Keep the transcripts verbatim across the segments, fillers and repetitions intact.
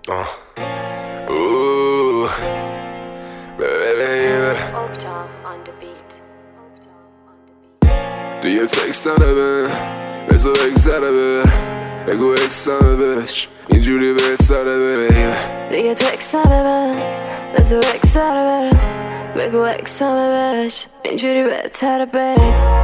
آه اوه baby دیگه تکست نبه بزا بگذره بر بگو اکسمه بش اینجوری بهتره بیبی دیگه تکست نبه بزا بگذره بر بگو اکسمه بش اینجوری بهتره بیبی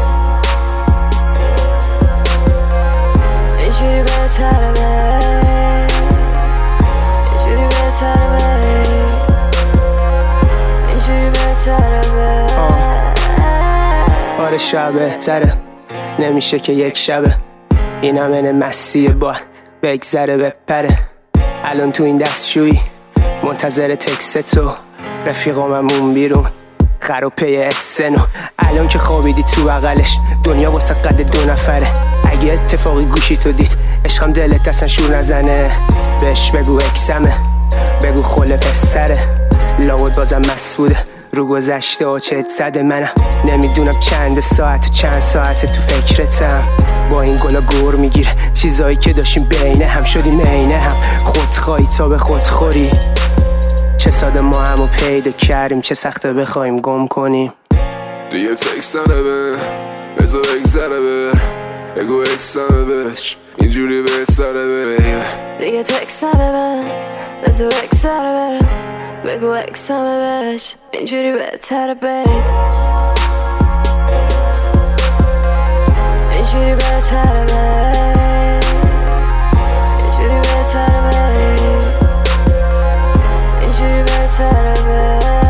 اینجوری بهتره بیبی اینجوری بهتره بیبی اینجوری بهتره بیبی آره شب بهتره نمیشه که یک شبه این همه مسیه با بگذره بپره الان تو این دستشویی منتظر تکست تو رفیقاممون بیرون خروپه اسنو الان که خوابیدی تو بغلش دنیا واسه قد دو نفره اگه اتفاقی گوشی تو دید عشقم دلت اصلا شور نزنه بهش بگو اکسمه بگو خل پسره لاود بازم مسئوله رو گذشته و چت زده منم نمیدونم چند ساعت و چند ساعت تو فکرتم با این گلا گور میگیره چیزایی که داشتیم بینه هم شدیم عینه هم خودخواهی تا به خودخوری چه ساده ما همو پیدا کردیم چه سخته بخوایم گم کنیم دیگه تکست نبه بزا بگذره بر بگو اکسمه بش اینجوری بهتره بیبی دیگه تکست نبه بزا بگذره بر بگو اکسمه بش اینجوری بهتره بیبی اینجوری بهتره بیبی اینجوری بهتره بیبی اینجوری بهتره بیبی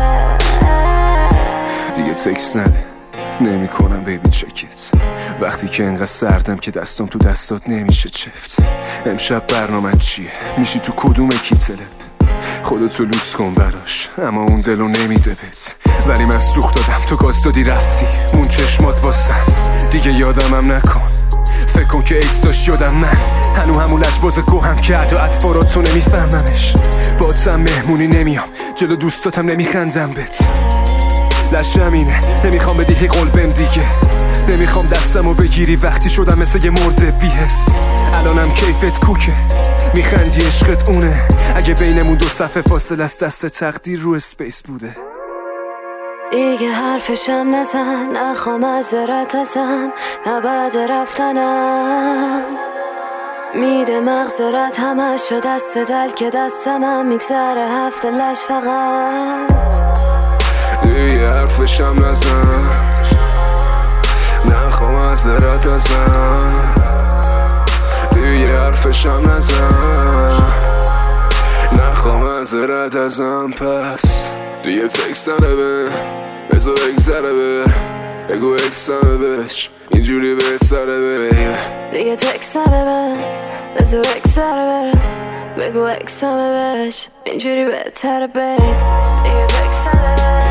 دیگه تکست نده نمی کنم بیبی چکت وقتی که انقدر سردم که دستم تو دستات نمیشه چفت امشب برنامه چیه میشی تو کدوم اکیپ تلپ خودتو لوس کن براش اما اون دلو نمیده بهت ولی من سوخت دادم تو گاز دادی رفتی مون چشمات واسم دیگه یادمم نکن فکر کن که ایت داشت یادم من هنو همون لجباز گوهم که عدا اطفاراتو نمیفهممش باتم مهمونی نمیام جلو دوستاتم نمیخندم بهت لشم اینه نمیخوام بدی هی قلبم دیگه نمیخوام دستمو بگیری وقتی شدم مثل یه مرده بیهس الانم کیفت کوکه میخندی عشقت اونه اگه بینمون دو صفحه فاصله است دست تقدیر رو اسپیس بوده دیگه حرفشم نزن نخوام از رت ازن نه بعد رفتنم میده مغزرت همش شد دست دل که دستمم میگذره هفته لش فقط دیگه حرفشم نزن نخوام از رت ازن دیگه حرفشم نزن نخوام از رت ازن پس دیگه تکست نبه بزا بگذره بر بگو اکسمه بش اینجوری بهتره بیبی دیگه تکست نبه بزا بگذره بر بگو اکسمه بش اینجوری بهتره بیبی دیگه تکست نبه